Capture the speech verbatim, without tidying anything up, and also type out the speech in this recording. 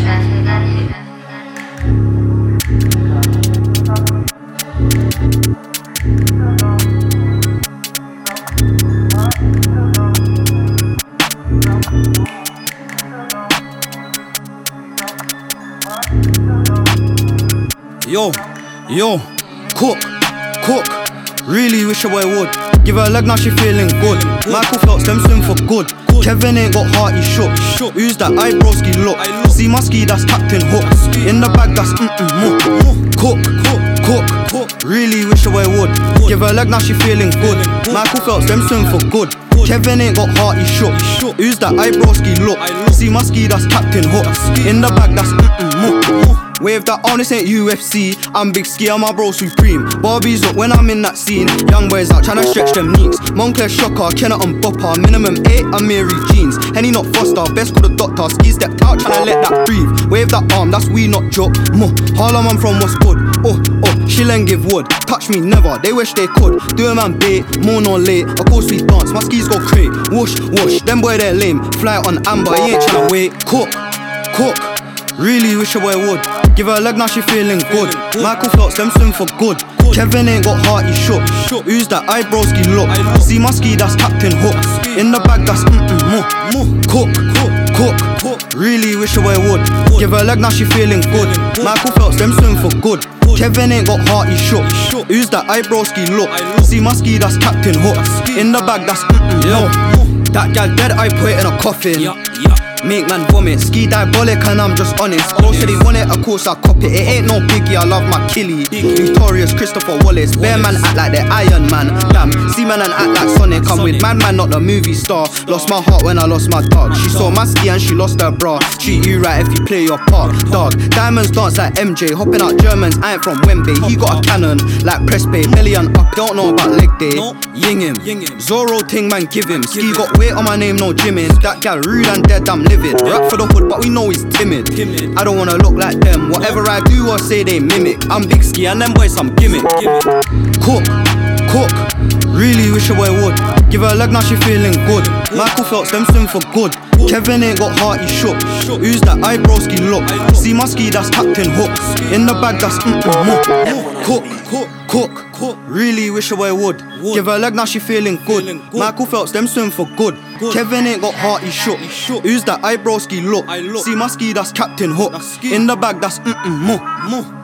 Yo, yo, cook, cook. Really wish a boy would. Give her a leg, now she feeling good. Michael Phelps, them swim for good. Kevin ain't got heart, he shook. Who's that eyebroski look? See my ski, that's Captain Hook. In the bag, that's mm-mm, cook, cook, cook, cook. Really wish a boy would. Give her a leg, now she feeling good. Michael Phelps, them swim for good. Kevin ain't got heart, he shook. Who's that eyebroski look? See my ski, that's Captain Hook. In the bag, that's mm-mm, wave that on, this ain't U F C. I'm big ski, I'm my bro supreme. Barbies up when I'm in that scene. Young boys out tryna stretch them knees. Moncler Shocker, Kenner and Bopper. Minimum eight, I'm Mary Jeans. Henny not Foster, best call the doctor. Ski stepped out tryna let that breathe. Wave that arm, that's we not joke. Mo, Harlem, I'm from what's good. Oh, oh, she'll and give wood. Touch me never, they wish they could. Do a man bait, more nor late. Of course we dance, my skis go crate. Whoosh, whoosh, them boy they're lame. Fly on amber, he ain't tryna wait. Cook, cook. Really wish a boy would. Give her a leg, now she feeling good. Michael Phelps, them swim for good. Kevin ain't got heart, he shook. Who's that eyebroski look? See my ski, that's Captain Hook. In the bag, that's mm-mm, cook, cook, cook. Really wish a boy would. Give her a leg, now she feeling good. Michael Phelps, them swim for good. Kevin ain't got heart, he shook. Who's that eyebroski look? See my ski, that's Captain Hook. In the bag, that's mm-mm, that gal dead, I put it in a coffin. Make man vomit, ski diabolic and I'm just honest. Bro said he want it, of course I cop it. It ain't no biggie, I love my killie. Victorious, Christopher Wallace. Bear man act like they're Iron Man. Damn, see man and act like Sonic. I'm with Madman, not the movie star. Lost my heart when I lost my dog. She saw my ski and she lost her bra. Treat you right if you play your part, dog. Diamonds dance like M J, hopping out Germans. I ain't from Wembley. He got a cannon like Press Bay. Belly and up, don't know about leg day. Ying him, Zorro ting man give him. Ski got weight on my name, no gymming. That gal rude and dead, I'm livid. Rap for the hood, but we know he's timid. I don't wanna look like them. Whatever I do or say, they mimic. I'm big ski and them boys some gimmick. Cook, cook. Really wish a boy would. Give her a leg, now she feeling good. Michael Phelps, them swim for good. Kevin ain't got heart, he shook. Who's that eyebroski look? See my ski, that's Captain Hook. In the bag, that's mm-mm, cook, cook, cook, cook. Really wish a boy would. Give her a leg, now she feeling good. Michael Phelps, them swim for good. Kevin ain't got heart, he shook. Who's that eyebroski look? See my ski, that's Captain Hook. In the bag, that's mm-mm,